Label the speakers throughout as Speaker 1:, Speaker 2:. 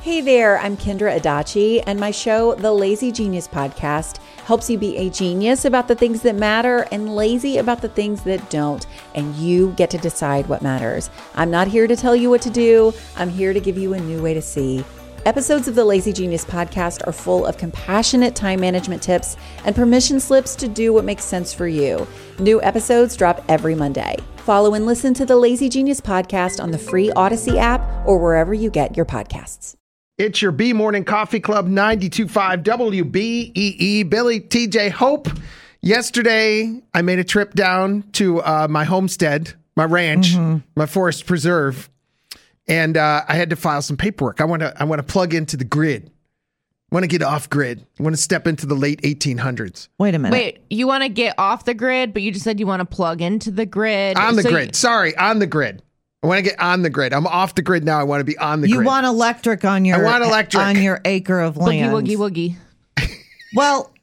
Speaker 1: Hey there, I'm Kendra Adachi, and my show, The Lazy Genius Podcast, helps you be a genius about the things that matter and lazy about the things that don't, and you get to decide what matters. I'm not here to tell you what to do. I'm here to give you a new way to see. Episodes of the Lazy Genius Podcast are full of compassionate time management tips and permission slips to do what makes sense for you. New episodes drop every Monday. Follow and listen to the Lazy Genius Podcast on the free Odyssey app or wherever you get your podcasts.
Speaker 2: It's your B Morning Coffee Club 92.5 WBEE. Billy, TJ, Hope. Yesterday, I made a trip down to my homestead, my ranch, my forest preserve, and I had to file some paperwork. I want to plug into the grid. I want to get off grid. I want to step into the late 1800s.
Speaker 3: Wait a minute.
Speaker 4: Wait, you want to get off the grid, but you just said you want to plug into the grid.
Speaker 2: On the grid. Sorry, on the grid. I want to get on the grid. I'm off the grid now. I want to be on the grid.
Speaker 3: You want electric on your on your acre of land.
Speaker 4: Boogie, woogie, woogie.
Speaker 3: Well,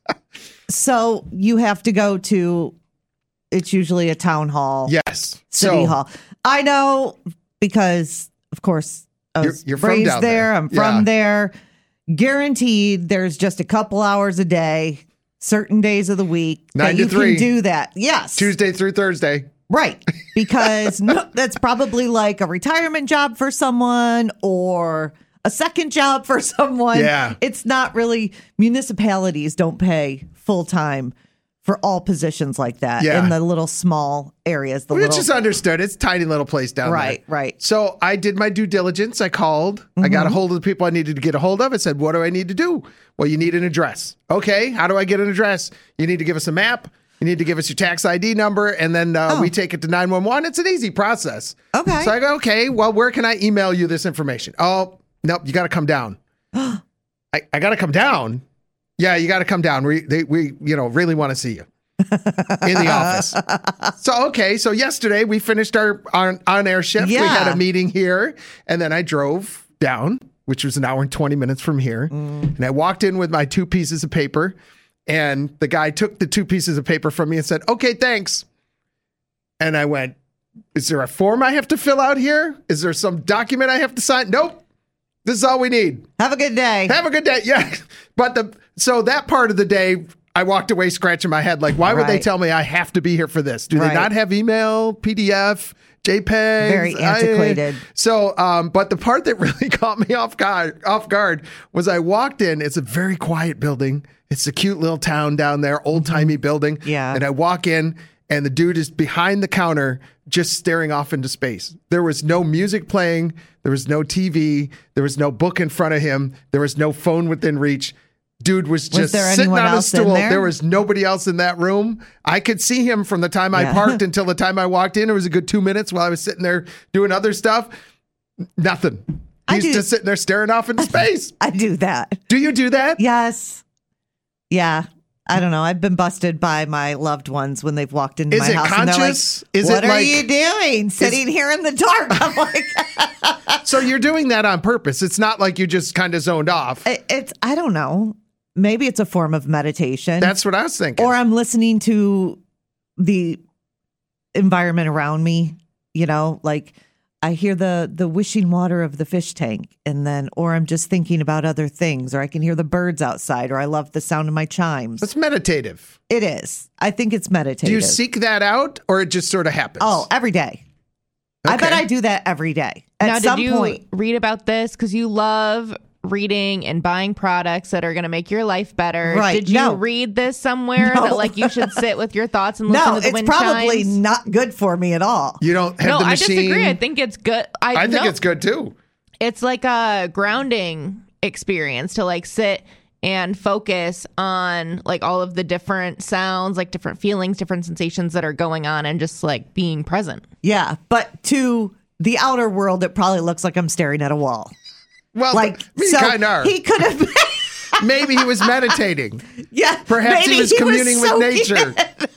Speaker 3: so you have to go to, it's usually a town hall.
Speaker 2: Yes.
Speaker 3: City hall. I know because, of course, I was
Speaker 2: you're from
Speaker 3: raised
Speaker 2: down
Speaker 3: there. I'm from there. Guaranteed there's just a couple hours a day, certain days of the week
Speaker 2: 9
Speaker 3: that
Speaker 2: to
Speaker 3: you
Speaker 2: 3.
Speaker 3: can do that. Yes.
Speaker 2: Tuesday through Thursday.
Speaker 3: Right. Because that's probably like a retirement job for someone or a second job for someone.
Speaker 2: Yeah.
Speaker 3: It's not really, municipalities don't pay full time for all positions like that in the little small areas.
Speaker 2: Which is understood. It's a tiny little place down there.
Speaker 3: Right.
Speaker 2: So I did my due diligence. I called. I got a hold of the people I needed to get a hold of. I said, what do I need to do? Well, you need an address. Okay. How do I get an address? You need to give us a map. You need to give us your tax ID number, and then we take it to 911. It's an easy process.
Speaker 3: Okay.
Speaker 2: So I go, okay, well, where can I email you this information? Oh, nope, you got to come down. I got to come down? Yeah, you got to come down. We really want to see you in the office. So yesterday we finished our on-air shift.
Speaker 3: Yeah.
Speaker 2: We had a meeting here, and then I drove down, which was an hour and 20 minutes from here, and I walked in with my 2 pieces of paper. And the guy took the 2 pieces of paper from me and said, okay, thanks. And I went, is there a form I have to fill out here? Is there some document I have to sign? Nope. This is all we need.
Speaker 3: Have a good day.
Speaker 2: Have a good day. Yeah. But so that part of the day, I walked away scratching my head. Like, why would they tell me I have to be here for this? Do they not have email, PDF, JPEG?
Speaker 3: Very antiquated.
Speaker 2: But the part that really caught me off guard was I walked in. It's a very quiet building. It's a cute little town down there, old-timey building.
Speaker 3: Yeah.
Speaker 2: And I walk in, and the dude is behind the counter just staring off into space. There was no music playing. There was no TV. There was no book in front of him. There was no phone within reach. Dude was just sitting on a stool. There was nobody else in that room. I could see him from the time I parked until the time I walked in. It was a good 2 minutes while I was sitting there doing other stuff. Nothing. He's just sitting there staring off into space.
Speaker 3: I do that.
Speaker 2: Do you do that?
Speaker 3: Yes. Yeah. I don't know. I've been busted by my loved ones when they've walked into my house.
Speaker 2: Conscious?
Speaker 3: And they're like, what are you doing? Sitting here in the dark. I'm like,
Speaker 2: so you're doing that on purpose. It's not like you just kind of zoned off.
Speaker 3: I don't know. Maybe it's a form of meditation.
Speaker 2: That's what I was thinking.
Speaker 3: Or I'm listening to the environment around me, like I hear the wishing water of the fish tank, or I'm just thinking about other things, or I can hear the birds outside, or I love the sound of my chimes.
Speaker 2: It's meditative.
Speaker 3: It is. I think it's meditative.
Speaker 2: Do you seek that out, or it just sort of happens?
Speaker 3: Oh, every day. Okay. I bet I do that every day. At some point.
Speaker 4: Read about this? Because you love reading and buying products that are going to make your life better.
Speaker 3: Right.
Speaker 4: Did you read this somewhere that you should sit with your thoughts and listen to the wind chimes?
Speaker 3: No, it's probably not good for me at all.
Speaker 2: You don't have the machine?
Speaker 4: I disagree. I think it's good.
Speaker 2: I think it's good too.
Speaker 4: It's like a grounding experience to sit and focus on all of the different sounds, different feelings, different sensations that are going on, and just being present.
Speaker 3: Yeah, but to the outer world, it probably looks like I'm staring at a wall.
Speaker 2: Well, kind of.
Speaker 3: He could have.
Speaker 2: Maybe he was meditating.
Speaker 3: Yeah,
Speaker 2: perhaps he was communing with nature.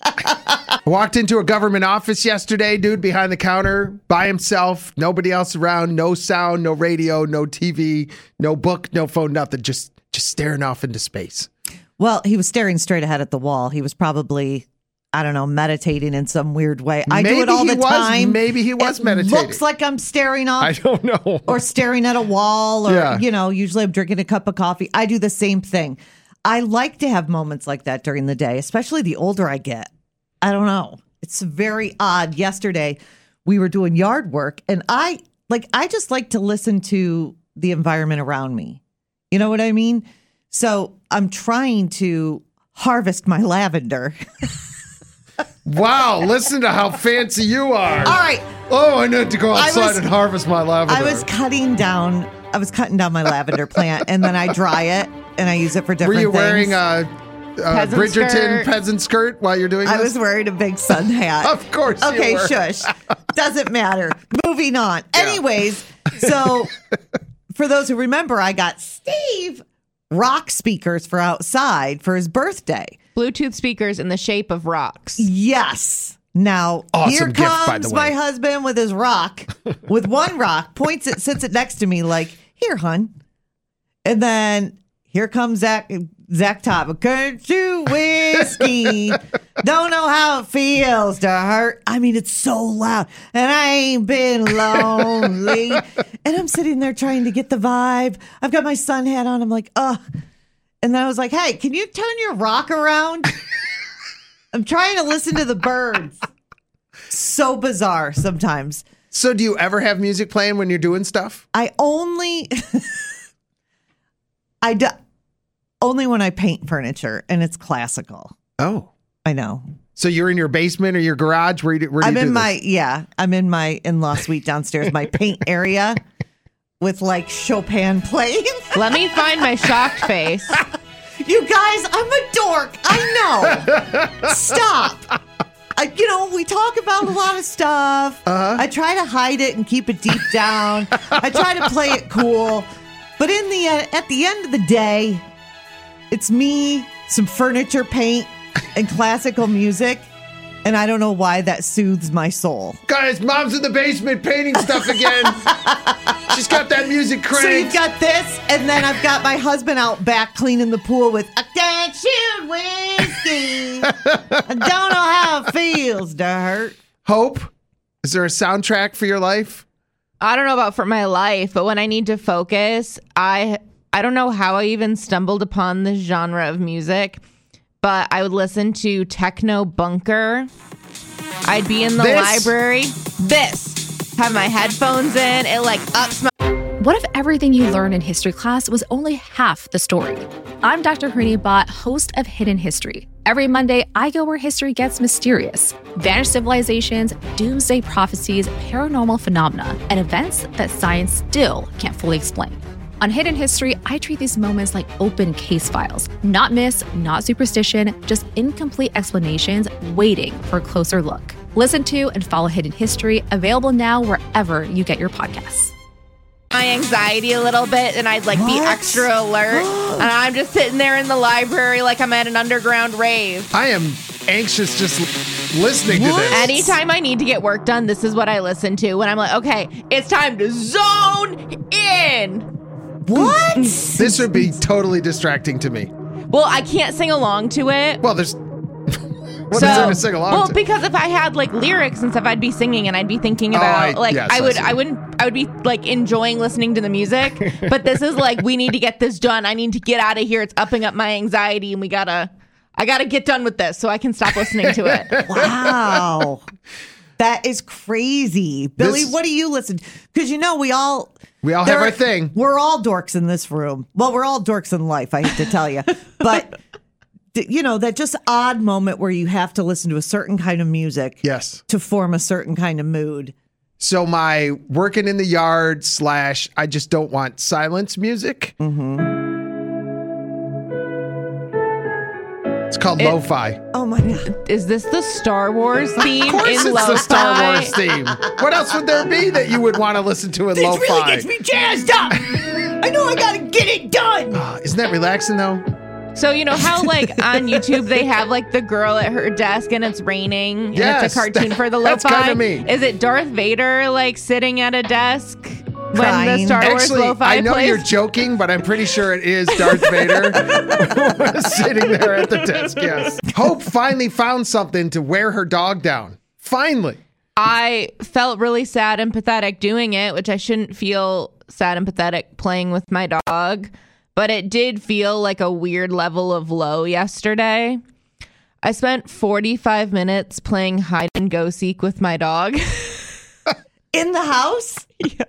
Speaker 2: Walked into a government office yesterday, dude behind the counter by himself, nobody else around, no sound, no radio, no TV, no book, no phone, nothing. Just staring off into space.
Speaker 3: Well, he was staring straight ahead at the wall. He was probably I don't know, meditating in some weird way. I do it all the time.
Speaker 2: Maybe he was
Speaker 3: it
Speaker 2: meditating.
Speaker 3: Looks like I'm staring off.
Speaker 2: I don't know.
Speaker 3: Or staring at a wall, or, usually I'm drinking a cup of coffee. I do the same thing. I like to have moments like that during the day, especially the older I get. I don't know. It's very odd. Yesterday, we were doing yard work, and I just like to listen to the environment around me. You know what I mean? So I'm trying to harvest my lavender.
Speaker 2: Wow, listen to how fancy you are.
Speaker 3: All right.
Speaker 2: Oh, I need to go outside and harvest my lavender.
Speaker 3: I was cutting down my lavender plant, and then I dry it and I use it for different things.
Speaker 2: Were you wearing a Bridgerton peasant skirt while you're doing this?
Speaker 3: I was wearing a big sun hat.
Speaker 2: Of course
Speaker 3: okay,
Speaker 2: you were.
Speaker 3: Shush. Doesn't matter. Moving on. Yeah. Anyways, so for those who remember, I got Steve rock speakers for outside for his birthday.
Speaker 4: Bluetooth speakers in the shape of rocks.
Speaker 3: Yes. Now,
Speaker 2: awesome
Speaker 3: here
Speaker 2: gift,
Speaker 3: comes
Speaker 2: by the way.
Speaker 3: my husband with his rock, with one rock, sits it next to me like, here, hun. And then here comes Zach Top. Country whiskey. Don't know how it feels to hurt. I mean, it's so loud. And I ain't been lonely. And I'm sitting there trying to get the vibe. I've got my sun hat on. I'm like, ugh. And then I was like, hey, can you turn your rock around? I'm trying to listen to the birds. So bizarre sometimes.
Speaker 2: So do you ever have music playing when you're doing stuff?
Speaker 3: Only when I paint furniture, and it's classical.
Speaker 2: Oh.
Speaker 3: I know.
Speaker 2: So you're in your basement or your garage? Where do you do this?
Speaker 3: I'm in my in-law suite downstairs, my paint area with like Chopin playing.
Speaker 4: Let me find my shocked face.
Speaker 3: You guys, I'm a dork. I know. Stop. We talk about a lot of stuff.
Speaker 2: Uh-huh.
Speaker 3: I try to hide it and keep it deep down. I try to play it cool. But at the end of the day, it's me, some furniture paint, and classical music. And I don't know why that soothes my soul.
Speaker 2: Guys, Mom's in the basement painting stuff again. She's got that music cranked.
Speaker 3: So you've got this, and then I've got my husband out back cleaning the pool with a country whiskey. I don't know how it feels to hurt.
Speaker 2: Hope, is there a soundtrack for your life?
Speaker 4: I don't know about for my life, but when I need to focus, I don't know how I even stumbled upon this genre of music, but I would listen to Techno Bunker. I'd be in the library. Have my headphones in. It like ups my...
Speaker 5: What if everything you learned in history class was only half the story? I'm Dr. Harini Bhatt, host of Hidden History. Every Monday, I go where history gets mysterious. Vanished civilizations, doomsday prophecies, paranormal phenomena, and events that science still can't fully explain. On Hidden History, I treat these moments like open case files. Not myths, not superstition, just incomplete explanations waiting for a closer look. Listen to and follow Hidden History, available now wherever you get your podcasts.
Speaker 4: My anxiety a little bit, and I'd be extra alert. And I'm just sitting there in the library like I'm at an underground rave.
Speaker 2: I am anxious just listening to this.
Speaker 4: Anytime I need to get work done, this is what I listen to. When I'm like, okay, it's time to zone in.
Speaker 3: What?
Speaker 2: This would be totally distracting to me.
Speaker 4: Well, I can't sing along to it.
Speaker 2: Well, there's... What is there to sing along to?
Speaker 4: Because if I had lyrics and stuff, I'd be singing and I'd be thinking about I would be enjoying listening to the music. But this is we need to get this done. I need to get out of here. It's upping up my anxiety, and I gotta get done with this so I can stop listening to it.
Speaker 3: Wow. That is crazy. Billy, what do you listen to? Because we all
Speaker 2: have our thing.
Speaker 3: We're all dorks in this room. Well, we're all dorks in life, I hate to tell you. But that just odd moment where you have to listen to a certain kind of music.
Speaker 2: Yes.
Speaker 3: To form a certain kind of mood.
Speaker 2: So my working in the yard / I just don't want silence music.
Speaker 3: Mm-hmm.
Speaker 2: It's called lo-fi.
Speaker 3: Oh my God.
Speaker 4: Is this the Star Wars theme?
Speaker 2: Of course it's the Star Wars theme. What else would there be that you would want to listen to in lo-fi?
Speaker 3: This really gets me jazzed up. I know I got to get it done.
Speaker 2: Isn't that relaxing though?
Speaker 4: So how on YouTube they have the girl at her desk and it's raining and it's a cartoon for the lo-fi?
Speaker 2: That's kind of me.
Speaker 4: Is it Darth Vader sitting at a desk? when the
Speaker 3: crying.
Speaker 4: Star Wars
Speaker 2: Actually,
Speaker 4: lo-fi
Speaker 2: I know
Speaker 4: plays.
Speaker 2: you're joking, but I'm pretty sure it is Darth Vader sitting there at the desk. Yes. Hope finally found something to wear her dog down. Finally.
Speaker 4: I felt really sad and pathetic doing it, which I shouldn't feel sad and pathetic playing with my dog, but it did feel like a weird level of low yesterday. I spent 45 minutes playing hide and go seek with my dog.
Speaker 3: In the house?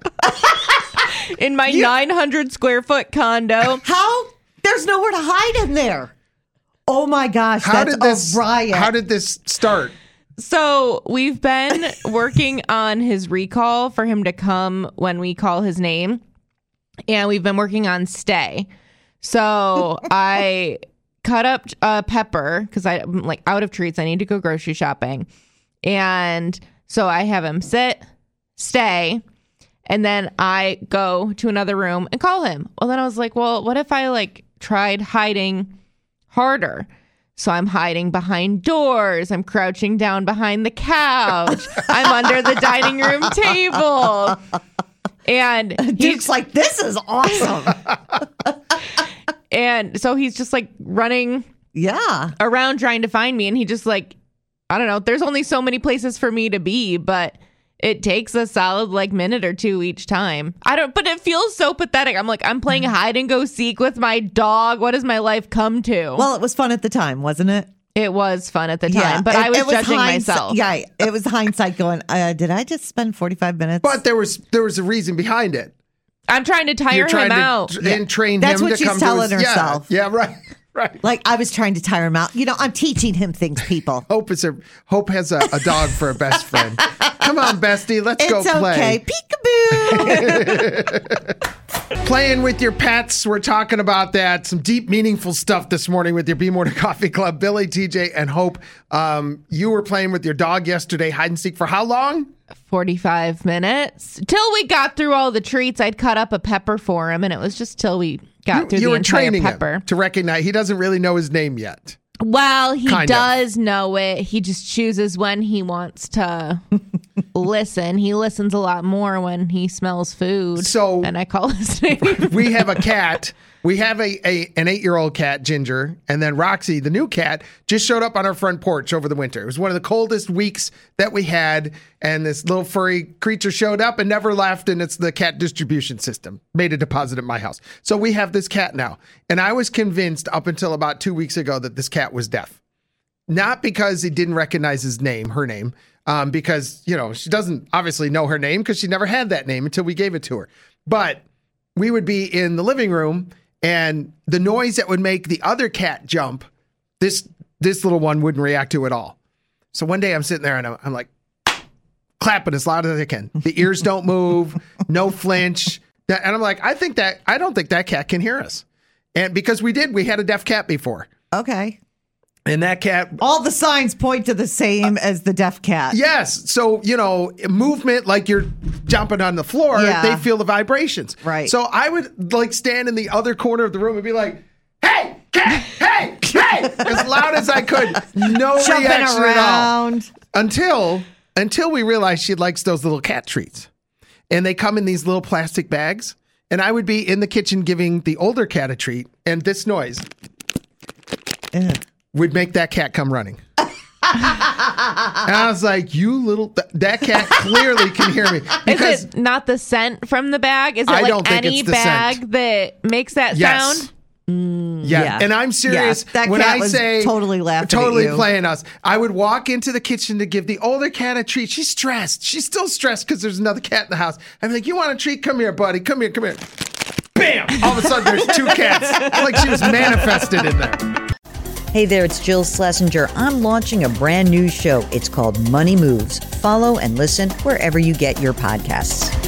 Speaker 4: In my 900 square foot condo.
Speaker 3: How? There's nowhere to hide in there. Oh my gosh, that's a riot.
Speaker 2: How did this start?
Speaker 4: So we've been working on his recall for him to come when we call his name. And we've been working on stay. So I cut up Pepper because I'm like out of treats. I need to go grocery shopping. And so I have him sit, stay, and then I go to another room and call him. Well, then I was like, well, what if I like tried hiding harder? So I'm hiding behind doors. I'm crouching down behind the couch. I'm under the dining room table. And
Speaker 3: Duke's like, this is awesome.
Speaker 4: And so he's just like running around trying to find me. And he just like, I don't know, there's only so many places for me to be, but it takes a solid like minute or two each time. But it feels so pathetic. I'm like, I'm playing hide and go seek with my dog. What does my life come to?
Speaker 3: Well, it was fun at the time, wasn't it?
Speaker 4: It was fun at the time, but I was judging myself.
Speaker 3: Yeah, it was hindsight going, did I just spend 45 minutes?
Speaker 2: But there was a reason behind it.
Speaker 4: I'm trying to tire him out.
Speaker 2: And train
Speaker 3: That's
Speaker 2: him
Speaker 3: what
Speaker 2: to
Speaker 3: she's
Speaker 2: come
Speaker 3: telling
Speaker 2: to his,
Speaker 3: herself.
Speaker 2: Yeah, right. Right.
Speaker 3: Like I was trying to tire him out. You know, I'm teaching him things, people.
Speaker 2: Hope has a dog for a best friend. Come on, bestie, let's go play.
Speaker 3: It's okay. Peekaboo.
Speaker 2: Playing with your pets. We're talking about that. Some deep, meaningful stuff this morning with your B Morning Coffee Club. Billy, TJ, and Hope. You were playing with your dog yesterday, hide and seek, for how long?
Speaker 4: 45 minutes. Till we got through all the treats. I'd cut up a Pepper for him, and it was just till we got through the entire
Speaker 2: training
Speaker 4: Pepper.
Speaker 2: him to recognize. He doesn't really know his name yet.
Speaker 4: Well, he does know it. He just chooses when he wants to listen. He listens a lot more when he smells food.
Speaker 2: So,
Speaker 4: and I call his name.
Speaker 2: We have a cat. We have an 8-year-old cat, Ginger, and then Roxy, the new cat, just showed up on our front porch over the winter. It was one of the coldest weeks that we had, and this little furry creature showed up and never left, and it's the cat distribution system. Made a deposit at my house. So we have this cat now, and I was convinced up until about 2 weeks ago that this cat was deaf. Not because he didn't recognize her name, because, she doesn't obviously know her name because she never had that name until we gave it to her. But we would be in the living room, and the noise that would make the other cat jump, this little one wouldn't react to at all. So one day I'm sitting there and I'm like clapping as loud as I can. The ears don't move, no flinch. And I'm like, I don't think that cat can hear us. And because we had a deaf cat before.
Speaker 3: Okay.
Speaker 2: And that cat...
Speaker 3: All the signs point to the same as the deaf cat.
Speaker 2: Yes. So, movement, like you're jumping on the floor, they feel the vibrations.
Speaker 3: Right.
Speaker 2: So I would stand in the other corner of the room and be like, hey, cat, hey, hey, as loud as I could. No
Speaker 3: Jumping
Speaker 2: reaction
Speaker 3: around.
Speaker 2: at all. Until we realized she likes those little cat treats. And they come in these little plastic bags. And I would be in the kitchen giving the older cat a treat. And this noise... would make that cat come running. And I was like, that cat clearly can hear me.
Speaker 4: Is it not the scent from the bag? Is it like any bag that makes that sound?
Speaker 2: Yeah. And I'm serious.
Speaker 3: That
Speaker 2: when
Speaker 3: cat
Speaker 2: I
Speaker 3: was
Speaker 2: say
Speaker 3: totally laughing
Speaker 2: totally
Speaker 3: at you.
Speaker 2: Playing us, I would walk into the kitchen to give the older cat a treat. She's stressed. She's still stressed because there's another cat in the house. I'm like, you want a treat? Come here, buddy. Come here. Bam! All of a sudden, there's two cats. Like she was manifested in there.
Speaker 6: Hey there, it's Jill Schlesinger. I'm launching a brand new show. It's called Money Moves. Follow and listen wherever you get your podcasts.